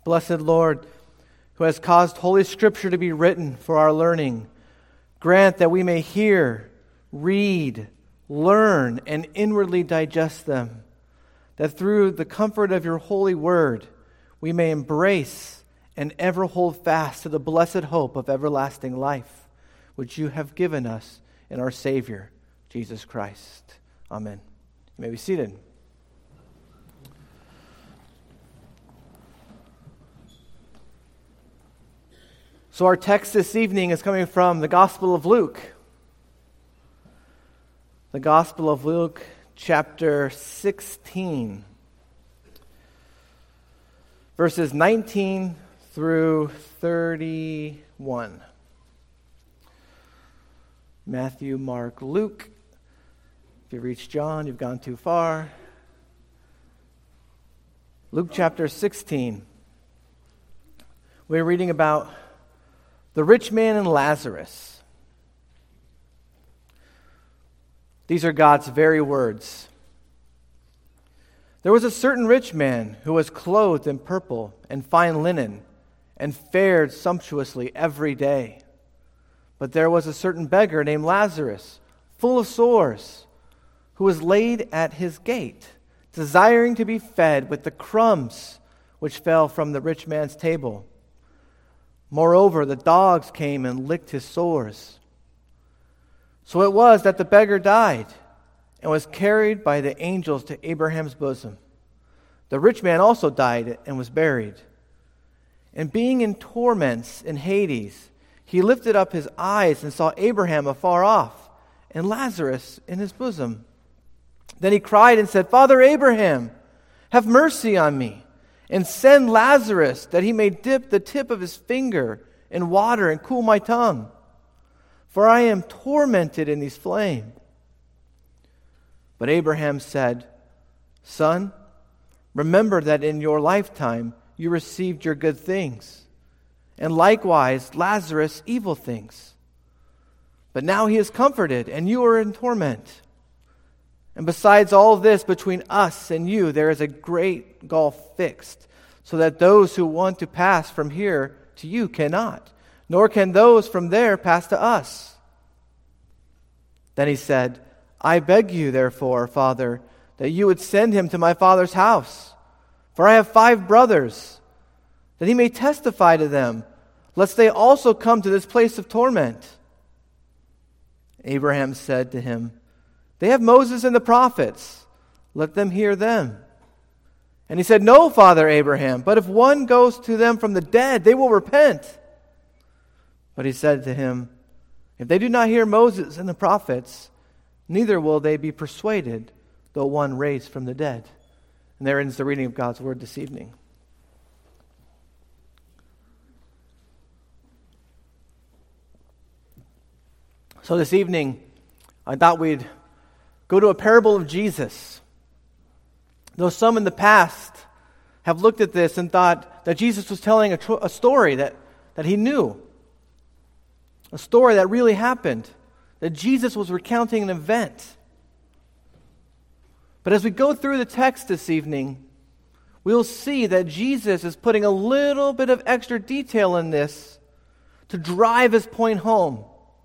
Blessed Lord, who has caused Holy Scripture to be written for our learning, grant that we may hear, read, learn, and inwardly digest them, that through the comfort of your holy word we may embrace and ever hold fast to the blessed hope of everlasting life, which you have given us in our Savior, Jesus Christ. Amen. You may be seated. So our text this evening is coming from the Gospel of Luke. The Gospel of Luke, chapter 16, verses 19 through 31. Matthew, Mark, Luke. If you reach John, you've gone too far. Luke chapter 16. We're reading about the rich man and Lazarus. These are God's very words. There was a certain rich man who was clothed in purple and fine linen and fared sumptuously every day. But there was a certain beggar named Lazarus, full of sores, who was laid at his gate, desiring to be fed with the crumbs which fell from the rich man's table. Moreover, the dogs came and licked his sores. So it was that the beggar died and was carried by the angels to Abraham's bosom. The rich man also died and was buried. And being in torments in Hades, he lifted up his eyes and saw Abraham afar off and Lazarus in his bosom. Then he cried and said, Father Abraham, have mercy on me, and send Lazarus that he may dip the tip of his finger in water and cool my tongue, for I am tormented in these flames. But Abraham said, Son, remember that in your lifetime you received your good things, and likewise Lazarus evil things. But now he is comforted, and you are in torment. And besides all this, between us and you, there is a great gulf fixed, so that those who want to pass from here to you cannot, nor can those from there pass to us. Then he said, I beg you, therefore, Father, that you would send him to my father's house, for I have 5 brothers, that he may testify to them, lest they also come to this place of torment. Abraham said to him, They have Moses and the prophets. Let them hear them. And he said, No, Father Abraham, but if one goes to them from the dead, they will repent. But he said to him, If they do not hear Moses and the prophets, neither will they be persuaded, though one raised from the dead. And there ends the reading of God's word this evening. So this evening, I thought we'd go to a parable of Jesus. Though some in the past have looked at this and thought that Jesus was telling a story that he knew. A story that really happened. That Jesus was recounting an event. But as we go through the text this evening, we'll see that Jesus is putting a little bit of extra detail in this to drive his point home.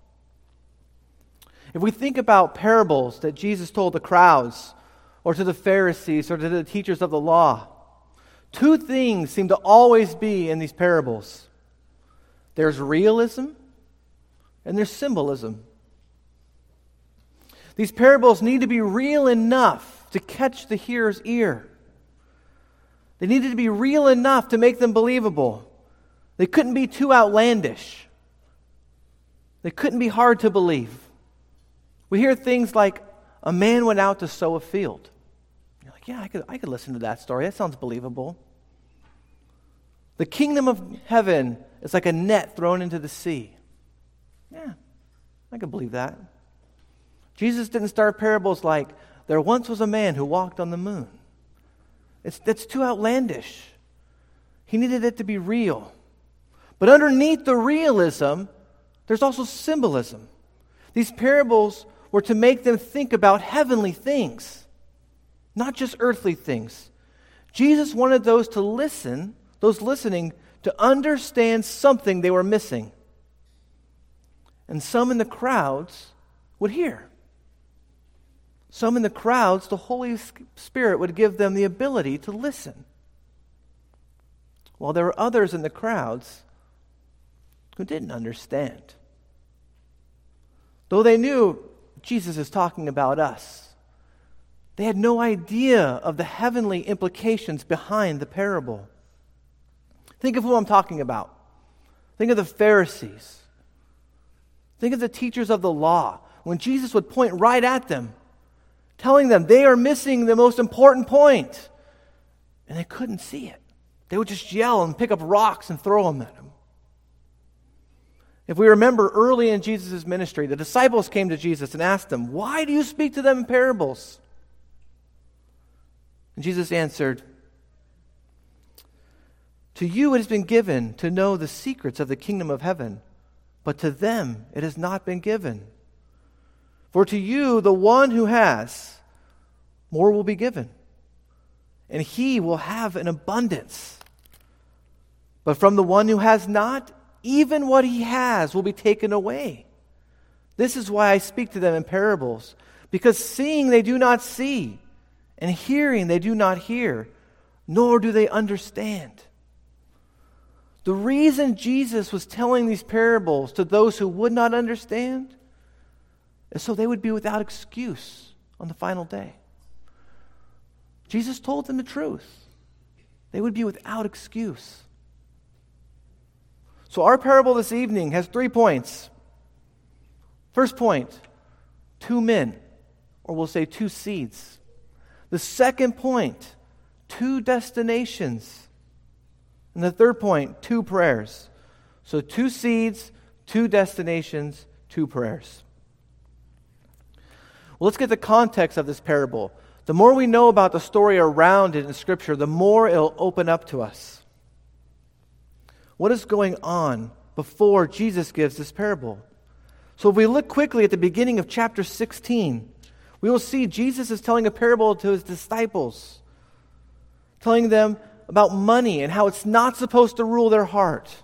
If we think about parables that Jesus told the crowds, or to the Pharisees, or to the teachers of the law, 2 things seem to always be in these parables. There's realism, and there's symbolism. These parables need to be real enough to catch the hearer's ear. They needed to be real enough to make them believable. They couldn't be too outlandish. They couldn't be hard to believe. We hear things like, a man went out to sow a field. You're like, yeah, I could listen to that story. That sounds believable. The kingdom of heaven is like a net thrown into the sea. Yeah, I could believe that. Jesus didn't start parables like, there once was a man who walked on the moon. That's too outlandish. He needed it to be real. But underneath the realism, there's also symbolism. These parables were to make them think about heavenly things, not just earthly things. Jesus wanted those those listening, to understand something they were missing. And some in the crowds would hear. Some in the crowds, the Holy Spirit would give them the ability to listen. While there were others in the crowds who didn't understand. Though they knew Jesus is talking about us, they had no idea of the heavenly implications behind the parable. Think of who I'm talking about. Think of the Pharisees. Think of the teachers of the law. When Jesus would point right at them, telling them they are missing the most important point, and they couldn't see it. They would just yell and pick up rocks and throw them at him. If we remember early in Jesus' ministry, the disciples came to Jesus and asked him, "Why do you speak to them in parables?" And Jesus answered, "To you it has been given to know the secrets of the kingdom of heaven, but to them it has not been given. For to you, the one who has, more will be given, and he will have an abundance. But from the one who has not, even what he has will be taken away. This is why I speak to them in parables, because seeing they do not see, and hearing they do not hear, nor do they understand." The reason Jesus was telling these parables to those who would not understand is so they would be without excuse on the final day. Jesus told them the truth. They would be without excuse. So our parable this evening has 3 points. First point, 2 men, or we'll say 2 seeds. The second point, 2 destinations. And the third point, 2 prayers. So 2 seeds, 2 destinations, 2 prayers. Well, let's get the context of this parable. The more we know about the story around it in Scripture, the more it'll open up to us. What is going on before Jesus gives this parable? So if we look quickly at the beginning of chapter 16, we will see Jesus is telling a parable to his disciples, telling them about money and how it's not supposed to rule their heart.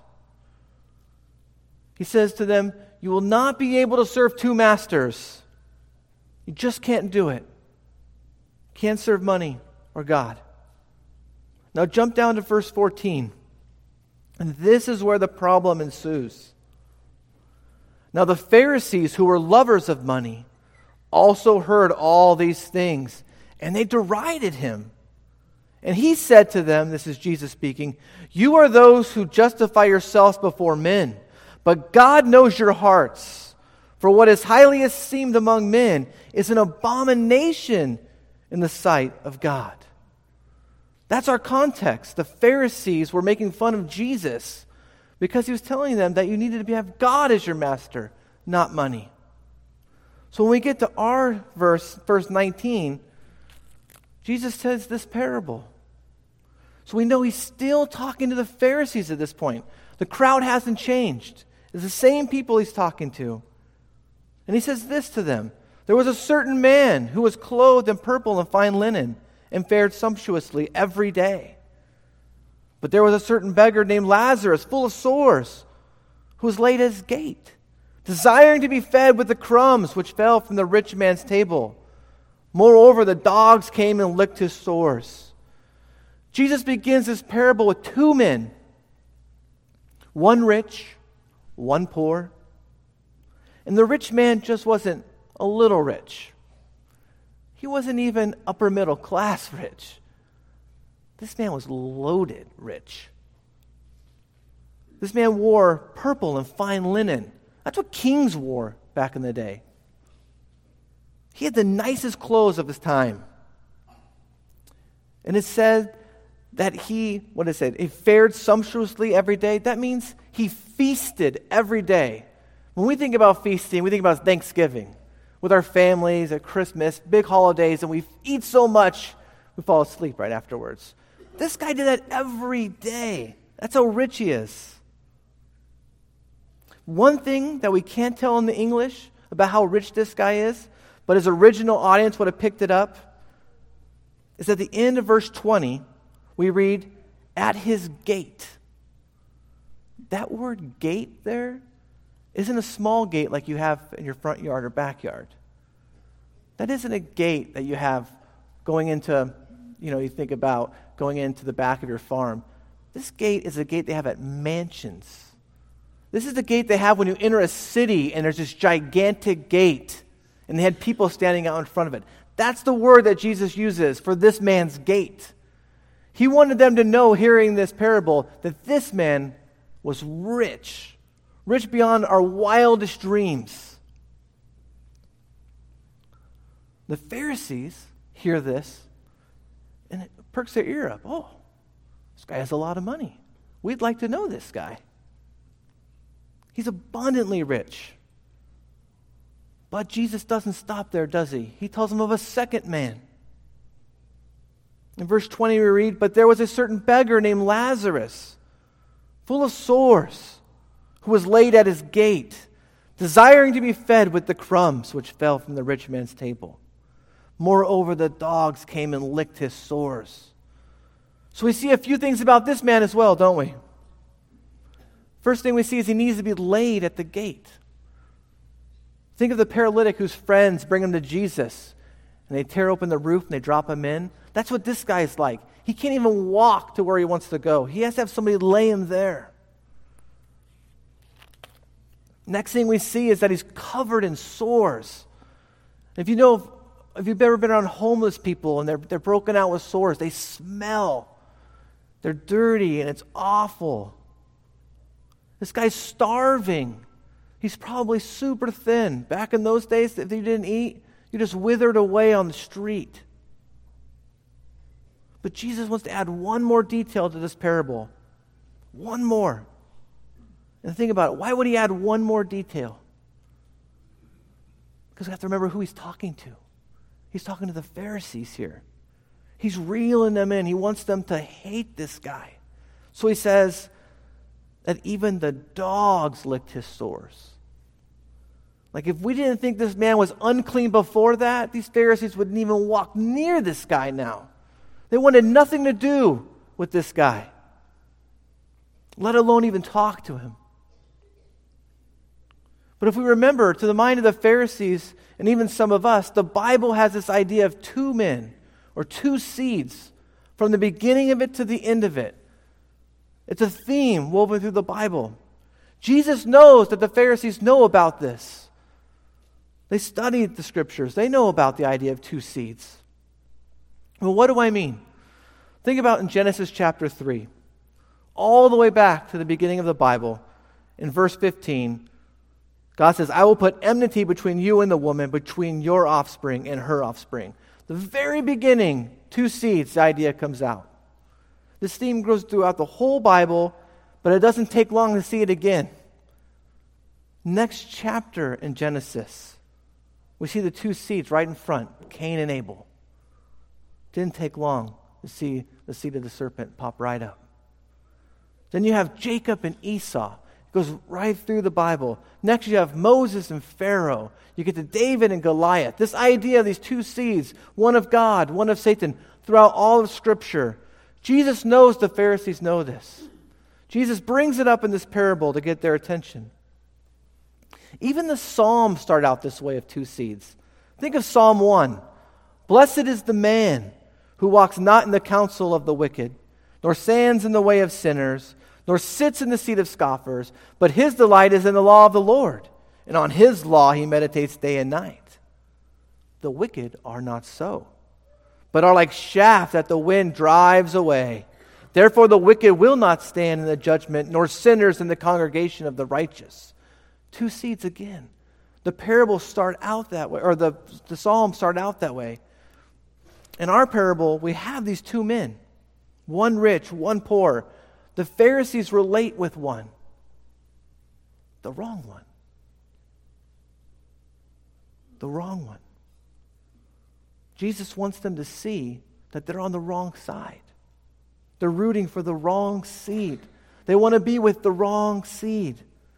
He says to them, "You will not be able to serve 2 masters. You just can't do it. Can't serve money or God." Now jump down to verse 14. And this is where the problem ensues. Now the Pharisees, who were lovers of money, also heard all these things, and they derided him. And he said to them, this is Jesus speaking, "You are those who justify yourselves before men, but God knows your hearts. For what is highly esteemed among men is an abomination in the sight of God." That's our context. The Pharisees were making fun of Jesus because he was telling them that you needed to have God as your master, not money. So when we get to our verse 19, Jesus says this parable. So we know he's still talking to the Pharisees at this point. The crowd hasn't changed. It's the same people he's talking to. And he says this to them: "There was a certain man who was clothed in purple and fine linen, and fared sumptuously every day. But there was a certain beggar named Lazarus, full of sores, who was laid at his gate, desiring to be fed with the crumbs which fell from the rich man's table. Moreover, the dogs came and licked his sores." Jesus begins this parable with 2 men, one rich, one poor. And the rich man just wasn't a little rich. He wasn't even upper middle class rich. This man was loaded rich. This man wore purple and fine linen. That's what kings wore back in the day. He had the nicest clothes of his time. And it said that he fared sumptuously every day. That means he feasted every day. When we think about feasting, we think about Thanksgiving with our families at Christmas, big holidays, and we eat so much we fall asleep right afterwards. This guy did that every day. That's how rich he is. One thing that we can't tell in the English about how rich this guy is, but his original audience would have picked it up, is at the end of verse 20, we read, at his gate. That word gate there isn't a small gate like you have in your front yard or backyard. That isn't a gate that you have going into, you think about going into the back of your farm. This gate is a gate they have at mansions. This is the gate they have when you enter a city and there's this gigantic gate and they had people standing out in front of it. That's the word that Jesus uses for this man's gate. He wanted them to know, hearing this parable, that this man was rich beyond our wildest dreams. The Pharisees hear this and it perks their ear up. Oh, this guy has a lot of money. We'd like to know this guy. He's abundantly rich. But Jesus doesn't stop there, does he? He tells them of a second man. In verse 20 we read, "But there was a certain beggar named Lazarus, full of sores, who was laid at his gate, desiring to be fed with the crumbs which fell from the rich man's table. Moreover, the dogs came and licked his sores." So we see a few things about this man as well, don't we? First thing we see is he needs to be laid at the gate. Think of the paralytic whose friends bring him to Jesus, and they tear open the roof and they drop him in. That's what this guy is like. He can't even walk to where he wants to go. He has to have somebody lay him there. Next thing we see is that he's covered in sores. If you've ever been around homeless people and they're broken out with sores, they smell. They're dirty and it's awful. This guy's starving. He's probably super thin. Back in those days, if you didn't eat, you just withered away on the street. But Jesus wants to add one more detail to this parable. One more. And think about it. Why would he add one more detail? Because we have to remember who he's talking to. He's talking to the Pharisees here. He's reeling them in. He wants them to hate this guy. So he says that even the dogs licked his sores. Like if we didn't think this man was unclean before that, these Pharisees wouldn't even walk near this guy now. They wanted nothing to do with this guy, let alone even talk to him. But if we remember, to the mind of the Pharisees and even some of us, the Bible has this idea of two men or two seeds from the beginning of it to the end of it. It's a theme woven through the Bible. Jesus knows that the Pharisees know about this. They studied the scriptures. They know about the idea of two seeds. Well, what do I mean? Think about in Genesis chapter 3, all the way back to the beginning of the Bible. In verse 15, God says, "I will put enmity between you and the woman, between your offspring and her offspring." The very beginning, two seeds, the idea comes out. This theme goes throughout the whole Bible, but it doesn't take long to see it again. Next chapter in Genesis, we see the two seeds right in front, Cain and Abel. Didn't take long to see the seed of the serpent pop right up. Then you have Jacob and Esau. It goes right through the Bible. Next you have Moses and Pharaoh. You get to David and Goliath. This idea of these two seeds, one of God, one of Satan, throughout all of Scripture. Jesus knows the Pharisees know this. Jesus brings it up in this parable to get their attention. Even the Psalms start out this way of two seeds. Think of Psalm 1. "Blessed is the man who walks not in the counsel of the wicked, nor stands in the way of sinners, nor sits in the seat of scoffers, but his delight is in the law of the Lord, and on his law he meditates day and night. The wicked are not so, but are like chaff that the wind drives away. Therefore the wicked will not stand in the judgment, nor sinners in the congregation of the righteous." Two seeds again. The parables start out that way, or the Psalms start out that way. In our parable, we have these two men, one rich, one poor. The Pharisees relate with one, the wrong one. The wrong one. Jesus wants them to see that they're on the wrong side. They're rooting for the wrong seed. They want to be with the wrong seed.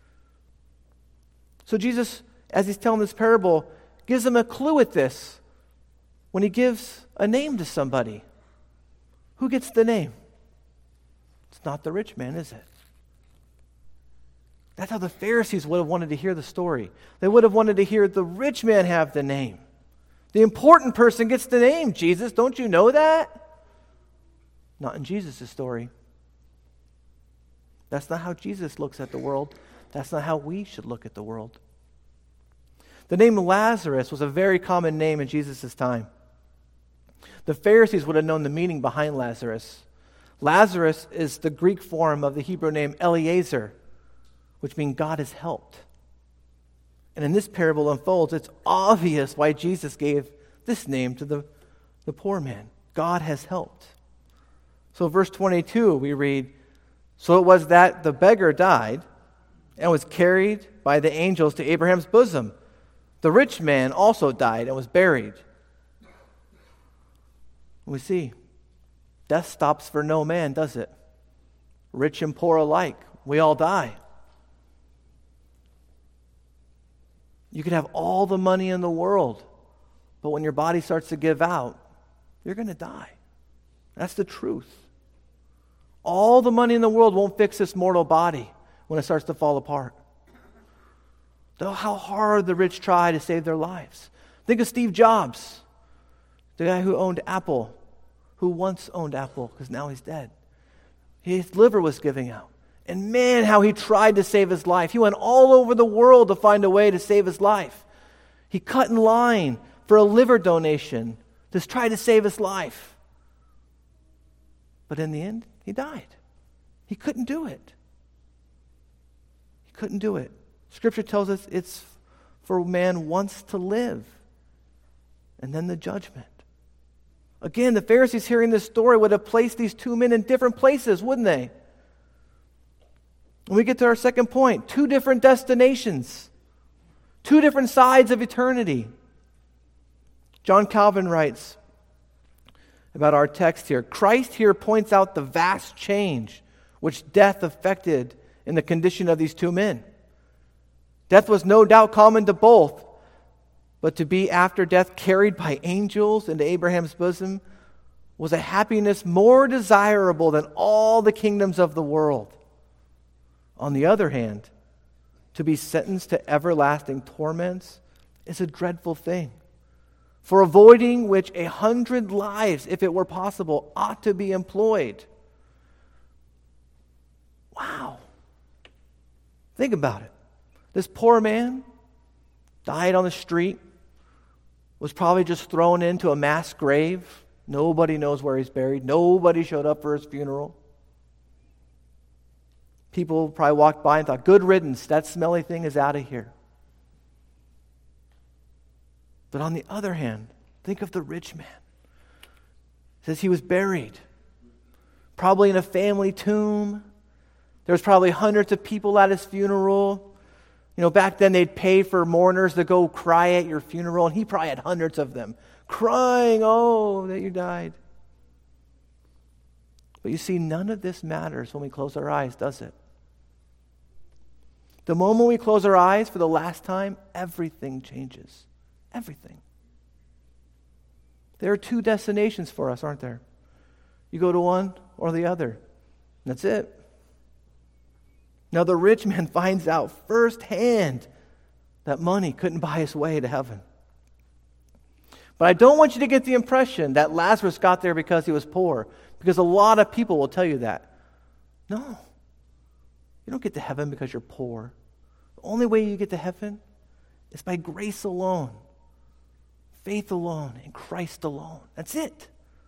So Jesus, as he's telling this parable, gives them a clue at this when he gives a name to somebody. Who gets the name? It's not the rich man, is it? That's how the Pharisees would have wanted to hear the story. They would have wanted to hear the rich man have the name. The important person gets the name, Jesus. Don't you know that? Not in Jesus' story. That's not how Jesus looks at the world. That's not how we should look at the world. The name Lazarus was a very common name in Jesus' time. The Pharisees would have known the meaning behind Lazarus. Lazarus is the Greek form of the Hebrew name Eliezer, which means God has helped. And in this parable unfolds, it's obvious why Jesus gave this name to the poor man. God has helped. So verse 22, we read, "So it was that the beggar died and was carried by the angels to Abraham's bosom. The rich man also died and was buried." We see, death stops for no man, does it? Rich and poor alike, we all die. You could have all the money in the world, but when your body starts to give out, you're going to die. That's the truth. All the money in the world won't fix this mortal body when it starts to fall apart. Though how hard the rich try to save their lives. Think of Steve Jobs, the guy who owned Apple, who once owned Apple because now he's dead. His liver was giving out. And man, how he tried to save his life. He went all over the world to find a way to save his life. He cut in line for a liver donation to try to save his life. But in the end, he died. He couldn't do it. He couldn't do it. Scripture tells us it's for man once to live, and then the judgment. Again, the Pharisees hearing this story would have placed these two men in different places, wouldn't they? When we get to our second point, two different destinations, two different sides of eternity. John Calvin writes about our text here, Christ here points out the vast change which death affected in the condition of these two men. Death was no doubt common to both, but to be after death carried by angels into Abraham's bosom was a happiness more desirable than all the kingdoms of the world. On the other hand, to be sentenced to everlasting torments is a dreadful thing, for avoiding which 100 lives, if it were possible, ought to be employed. Wow. Think about it. This poor man died on the street, was probably just thrown into a mass grave. Nobody knows where he's buried. Nobody showed up for his funeral. People probably walked by and thought, good riddance, that smelly thing is out of here. But on the other hand, think of the rich man. It says he was buried, probably in a family tomb. There was probably hundreds of people at his funeral. You know, back then they'd pay for mourners to go cry at your funeral, and he probably had hundreds of them crying, oh, that you died. But you see, none of this matters when we close our eyes, does it? The moment we close our eyes for the last time, everything changes. Everything. There are two destinations for us, aren't there? You go to one or the other. That's it. Now the rich man finds out firsthand that money couldn't buy his way to heaven. But I don't want you to get the impression that Lazarus got there because he was poor, because a lot of people will tell you that. No. You don't get to heaven because you're poor. The only way you get to heaven is by grace alone, faith alone, in Christ alone. That's it.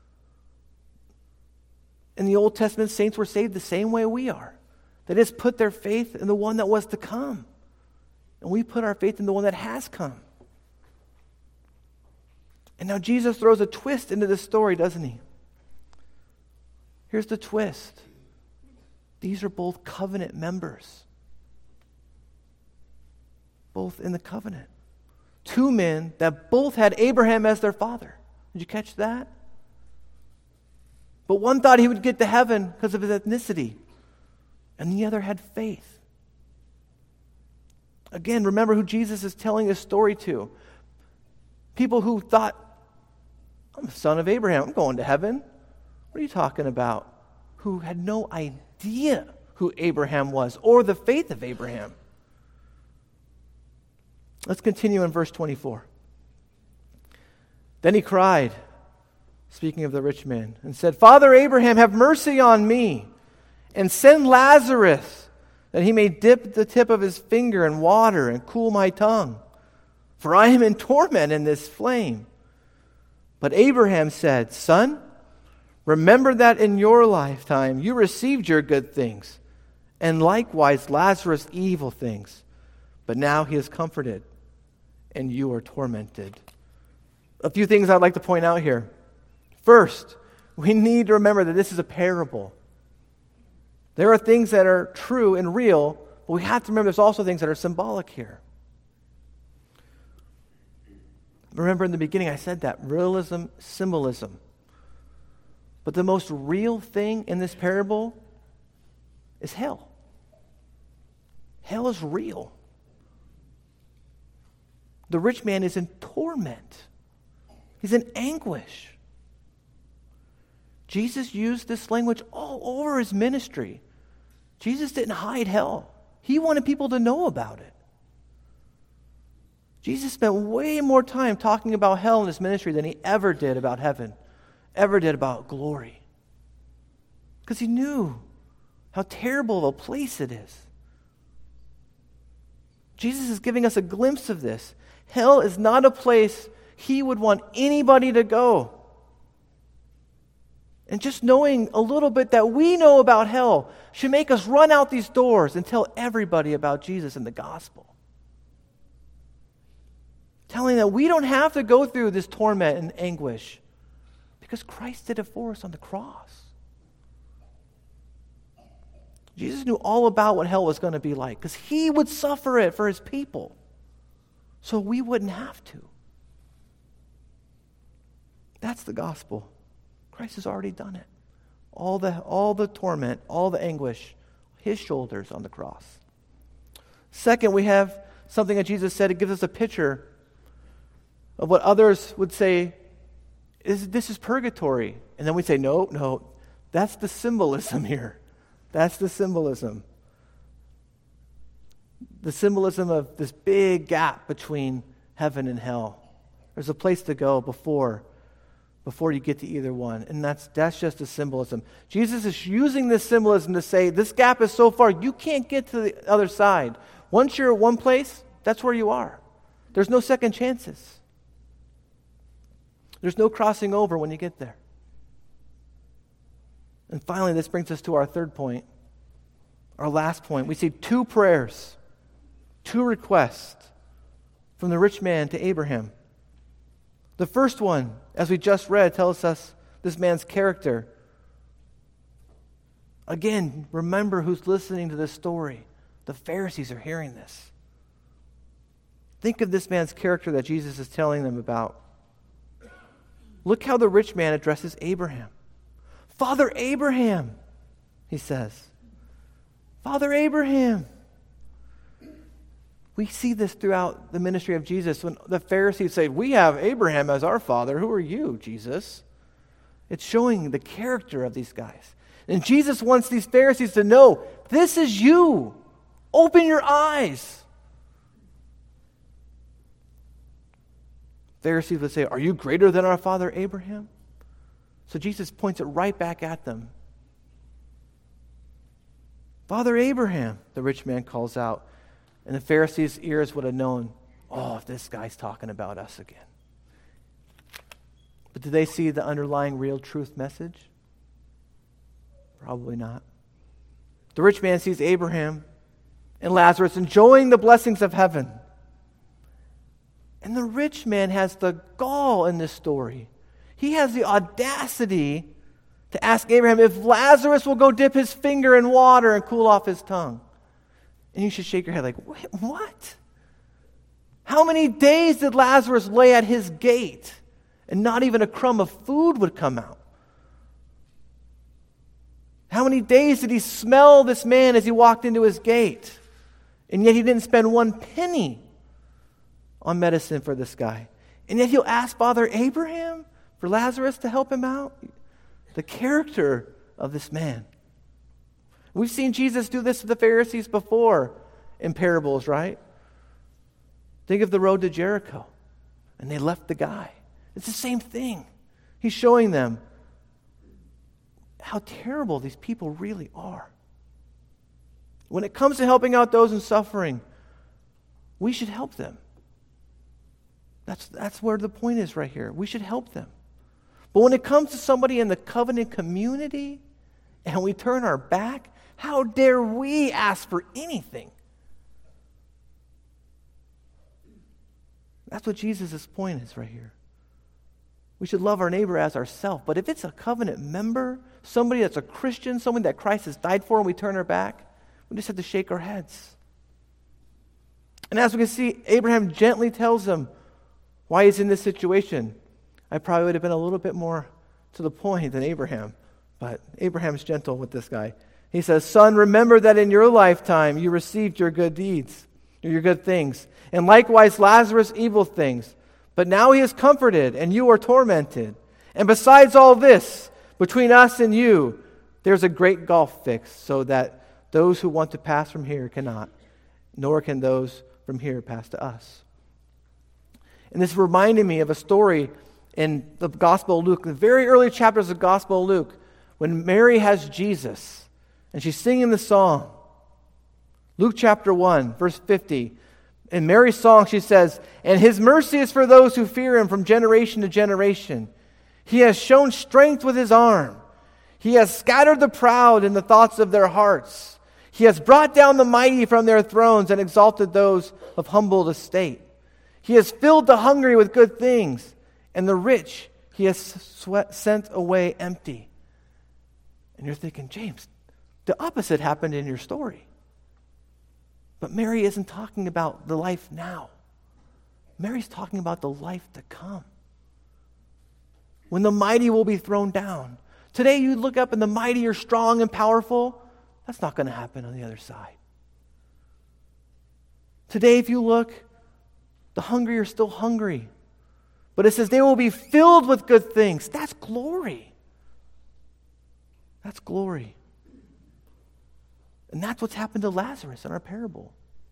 In the Old Testament, saints were saved the same way we are. They just put their faith in the one that was to come. And we put our faith in the one that has come. And now Jesus throws a twist into this story, doesn't he? Here's the twist. These are both covenant members. Both in the covenant. Two men that both had Abraham as their father. Did you catch that? But one thought he would get to heaven because of his ethnicity, and the other had faith. Again, remember who Jesus is telling this story to. People who thought, I'm the son of Abraham, I'm going to heaven. What are you talking about? Who had no idea who Abraham was or the faith of Abraham. Let's continue in verse 24. Then he cried, speaking of the rich man, and said, Father Abraham, have mercy on me, and send Lazarus, that he may dip the tip of his finger in water and cool my tongue, for I am in torment in this flame. But Abraham said, Son, remember that in your lifetime you received your good things, and likewise Lazarus evil things. But now he is comforted, and you are tormented. A few things I'd like to point out here. First, we need to remember that this is a parable. There are things that are true and real, but we have to remember there's also things that are symbolic here. Remember in the beginning I said that, realism, symbolism. But the most real thing in this parable is hell. Hell is real. The rich man is in torment. He's in anguish. Jesus used this language all over his ministry. Jesus didn't hide hell. He wanted people to know about it. Jesus spent way more time talking about hell in his ministry than he ever did about heaven, ever did about glory. Because he knew how terrible of a place it is. Jesus is giving us a glimpse of this. Hell is not a place he would want anybody to go. And just knowing a little bit that we know about hell should make us run out these doors and tell everybody about Jesus and the gospel. Telling that we don't have to go through this torment and anguish because Christ did it for us on the cross. Jesus knew all about what hell was going to be like because he would suffer it for his people so we wouldn't have to. That's the gospel. Christ has already done it. All the torment, all the anguish, his shoulders on the cross. Second, we have something that Jesus said. It gives us a picture of what others would say, this is purgatory. And then we say, no, that's the symbolism here. That's the symbolism. The symbolism of this big gap between heaven and hell. There's a place to go before you get to either one. And that's just a symbolism. Jesus is using this symbolism to say, this gap is so far, you can't get to the other side. Once you're at one place, that's where you are. There's no second chances. There's no crossing over when you get there. And finally, this brings us to our third point, our last point. We see two prayers, two requests from the rich man to Abraham. The first one, as we just read, tells us this man's character. Again, remember who's listening to this story. The Pharisees are hearing this. Think of this man's character that Jesus is telling them about. Look how the rich man addresses Abraham. Father Abraham, he says. Father Abraham. We see this throughout the ministry of Jesus when the Pharisees say, we have Abraham as our father. Who are you, Jesus? It's showing the character of these guys. And Jesus wants these Pharisees to know, this is you. Open your eyes. Pharisees would say, are you greater than our father Abraham? So Jesus points it right back at them. Father Abraham, the rich man calls out. And the Pharisees' ears would have known, oh, this guy's talking about us again. But do they see the underlying real truth message? Probably not. The rich man sees Abraham and Lazarus enjoying the blessings of heaven. And the rich man has the gall in this story. He has the audacity to ask Abraham if Lazarus will go dip his finger in water and cool off his tongue. And you should shake your head like, wait, what? How many days did Lazarus lay at his gate and not even a crumb of food would come out? How many days did he smell this man as he walked into his gate? And yet he didn't spend one penny on medicine for this guy. And yet he'll ask Father Abraham for Lazarus to help him out? The character of this man. We've seen Jesus do this to the Pharisees before in parables, right? Think of the road to Jericho, and they left the guy. It's the same thing. He's showing them how terrible these people really are. When it comes to helping out those in suffering, we should help them. That's where the point is right here. We should help them. But when it comes to somebody in the covenant community and we turn our back, how dare we ask for anything? That's what Jesus' point is right here. We should love our neighbor as ourselves. But if it's a covenant member, somebody that's a Christian, someone that Christ has died for, and we turn our back, we just have to shake our heads. And as we can see, Abraham gently tells him why he's in this situation. I probably would have been a little bit more to the point than Abraham, but Abraham's gentle with this guy. He says, "Son, remember that in your lifetime you received your good deeds, your good things, and likewise Lazarus evil things. But now he is comforted, and you are tormented. And besides all this, between us and you, there's a great gulf fixed, so that those who want to pass from here cannot, nor can those from here pass to us." And this reminded me of a story in the Gospel of Luke, the very early chapters of the Gospel of Luke, when Mary has Jesus, and she's singing the song. Luke chapter 1, verse 50. In Mary's song, she says, "And his mercy is for those who fear him from generation to generation. He has shown strength with his arm. He has scattered the proud in the thoughts of their hearts. He has brought down the mighty from their thrones and exalted those of humble estate. He has filled the hungry with good things, and the rich he has sent away empty." And you're thinking, James, the opposite happened in your story. But Mary isn't talking about the life now. Mary's talking about the life to come, when the mighty will be thrown down. Today you look up and the mighty are strong and powerful. That's not going to happen on the other side. Today if you look, the hungry are still hungry. But it says they will be filled with good things. That's glory. That's glory. And that's what's happened to Lazarus in our parable.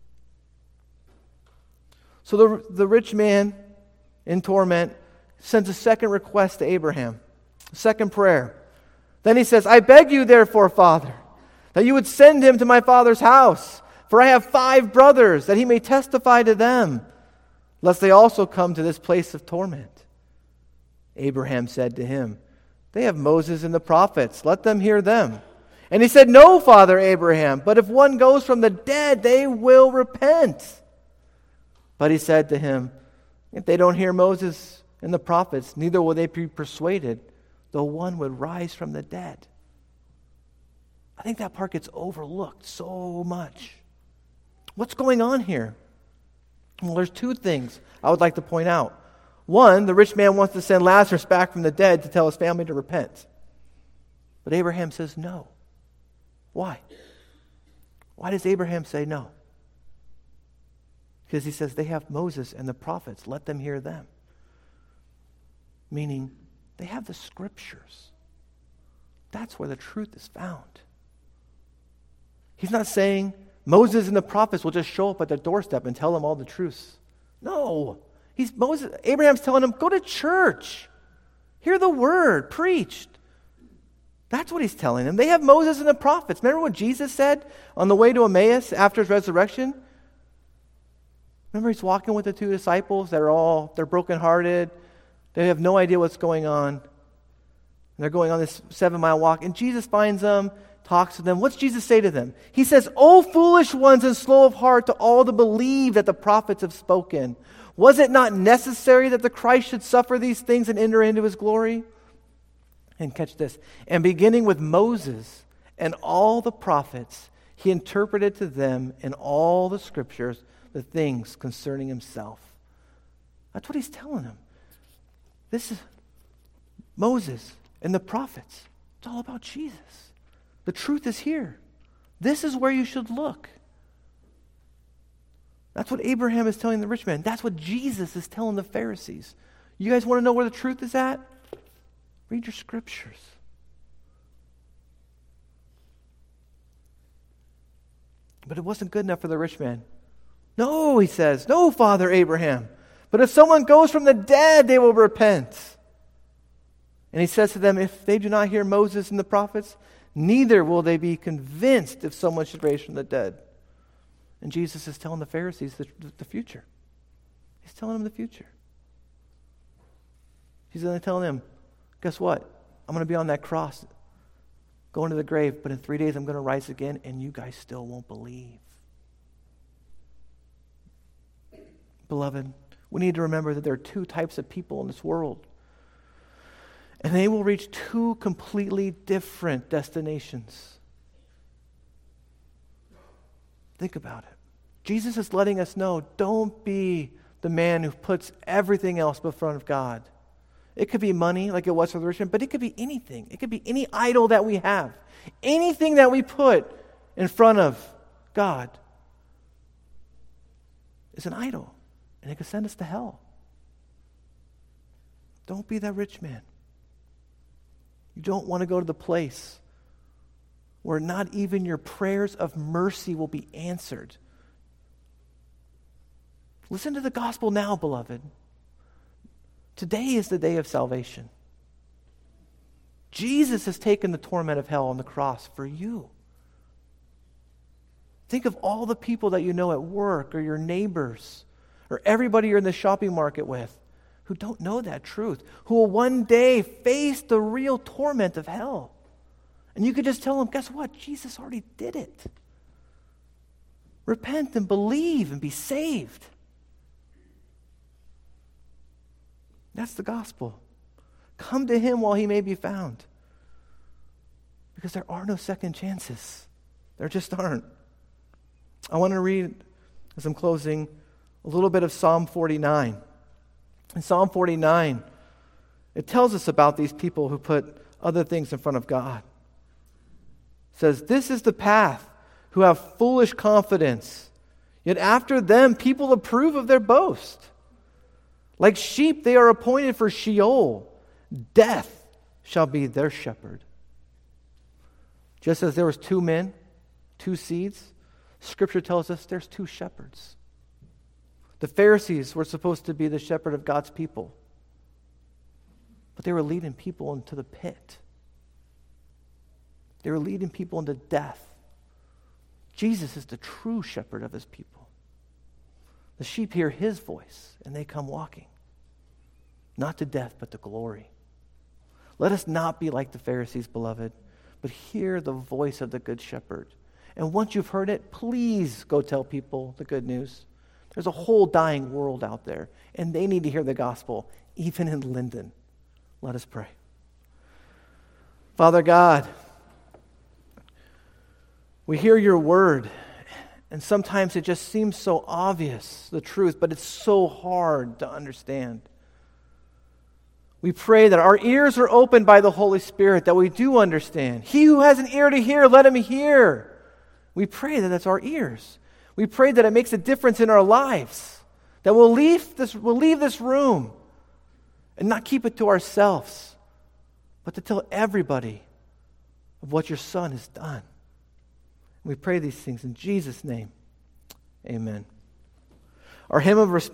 So the rich man in torment sends a second request to Abraham, a second prayer. Then he says, "I beg you therefore, Father, that you would send him to my father's house, for I have 5 brothers, that he may testify to them, lest they also come to this place of torment." Abraham said to him, "They have Moses and the prophets. Let them hear them." And he said, "No, Father Abraham, but if one goes from the dead, they will repent." But he said to him, "If they don't hear Moses and the prophets, neither will they be persuaded, though one would rise from the dead." I think that part gets overlooked so much. What's going on here? Well, there's 2 things I would like to point out. One, the rich man wants to send Lazarus back from the dead to tell his family to repent. But Abraham says no. Why? Why does Abraham say no? Because he says they have Moses and the prophets. Let them hear them. Meaning, they have the scriptures. That's where the truth is found. He's not saying Moses and the prophets will just show up at their doorstep and tell them all the truths. No. Abraham's telling them, go to church. Hear the word preached. That's what he's telling them. They have Moses and the prophets. Remember what Jesus said on the way to Emmaus after his resurrection? Remember he's walking with the 2 disciples. They're brokenhearted. They have no idea what's going on. And they're going on this 7-mile walk. And Jesus finds them, talks to them. What's Jesus say to them? He says, "O foolish ones and slow of heart to all to believe that the prophets have spoken. Was it not necessary that the Christ should suffer these things and enter into his glory?" And catch this. "And beginning with Moses and all the prophets, he interpreted to them in all the scriptures the things concerning himself." That's what he's telling them. This is Moses and the prophets. It's all about Jesus. The truth is here. This is where you should look. That's what Abraham is telling the rich man. That's what Jesus is telling the Pharisees. You guys want to know where the truth is at? Read your scriptures. But it wasn't good enough for the rich man. No, he says, no, Father Abraham. But if someone goes from the dead, they will repent. And he says to them, if they do not hear Moses and the prophets, neither will they be convinced if someone should raise from the dead. And Jesus is telling the Pharisees the future. He's telling them the future. He's going to tell them, guess what? I'm going to be on that cross, going to the grave, but in 3 days I'm going to rise again, and you guys still won't believe. Beloved, we need to remember that there are two types of people in this world. And they will reach two completely different destinations. Think about it. Jesus is letting us know, don't be the man who puts everything else before of God. It could be money, like it was for the rich man, but it could be anything. It could be any idol that we have. Anything that we put in front of God is an idol, and it could send us to hell. Don't be that rich man. You don't want to go to the place where not even your prayers of mercy will be answered. Listen to the gospel now, beloved. Today is the day of salvation. Jesus has taken the torment of hell on the cross for you. Think of all the people that you know at work or your neighbors or everybody you're in the shopping market with who don't know that truth, who will one day face the real torment of hell. And you could just tell them, guess what? Jesus already did it. Repent and believe and be saved. That's the gospel. Come to him while he may be found. Because there are no second chances. There just aren't. I want to read, as I'm closing, a little bit of Psalm 49. In Psalm 49, it tells us about these people who put other things in front of God. It says, this is the path who have foolish confidence, yet after them people approve of their boast. Like sheep, they are appointed for Sheol. Death shall be their shepherd. Just as there was 2 men, 2 seeds, Scripture tells us there's 2 shepherds. The Pharisees were supposed to be the shepherd of God's people, but they were leading people into the pit. They were leading people into death. Jesus is the true shepherd of his people. The sheep hear his voice, and they come walking. Not to death, but to glory. Let us not be like the Pharisees, beloved, but hear the voice of the good shepherd. And once you've heard it, please go tell people the good news. There's a whole dying world out there, and they need to hear the gospel, even in Linden. Let us pray. Father God, we hear your word, and sometimes it just seems so obvious, the truth, but it's so hard to understand. We pray that our ears are opened by the Holy Spirit, that we do understand. He who has an ear to hear, let him hear. We pray that it's our ears. We pray that it makes a difference in our lives, that we'll leave this room and not keep it to ourselves, but to tell everybody of what your Son has done. We pray these things in Jesus' name. Amen. Our hymn of